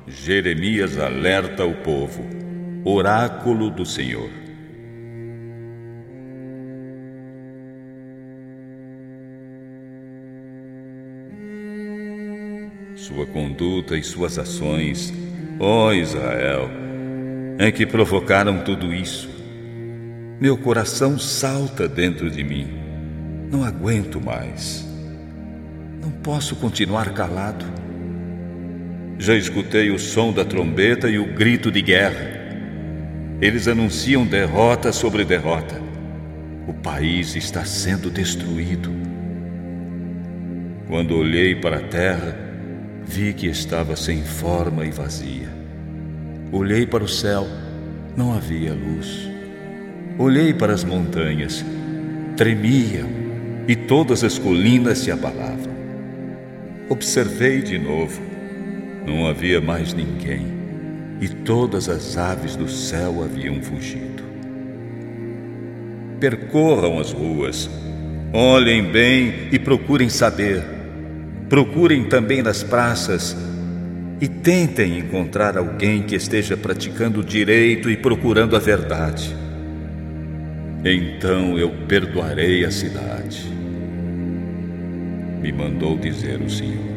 Jeremias alerta o povo. Oráculo do Senhor. Sua conduta e suas ações, ó Israel, é que provocaram tudo isso. Meu coração salta dentro de mim. Não aguento mais. Não posso continuar calado. Já escutei o som da trombeta e o grito de guerra. Eles anunciam derrota sobre derrota. O país está sendo destruído. Quando olhei para a terra, vi que estava sem forma e vazia. Olhei para o céu, não havia luz. Olhei para as montanhas, tremiam e todas as colinas se abalavam. Observei de novo. Não havia mais ninguém, e todas as aves do céu haviam fugido. Percorram as ruas, olhem bem e procurem saber. Procurem também nas praças e tentem encontrar alguém que esteja praticando o direito e procurando a verdade. Então eu perdoarei a cidade, me mandou dizer o Senhor.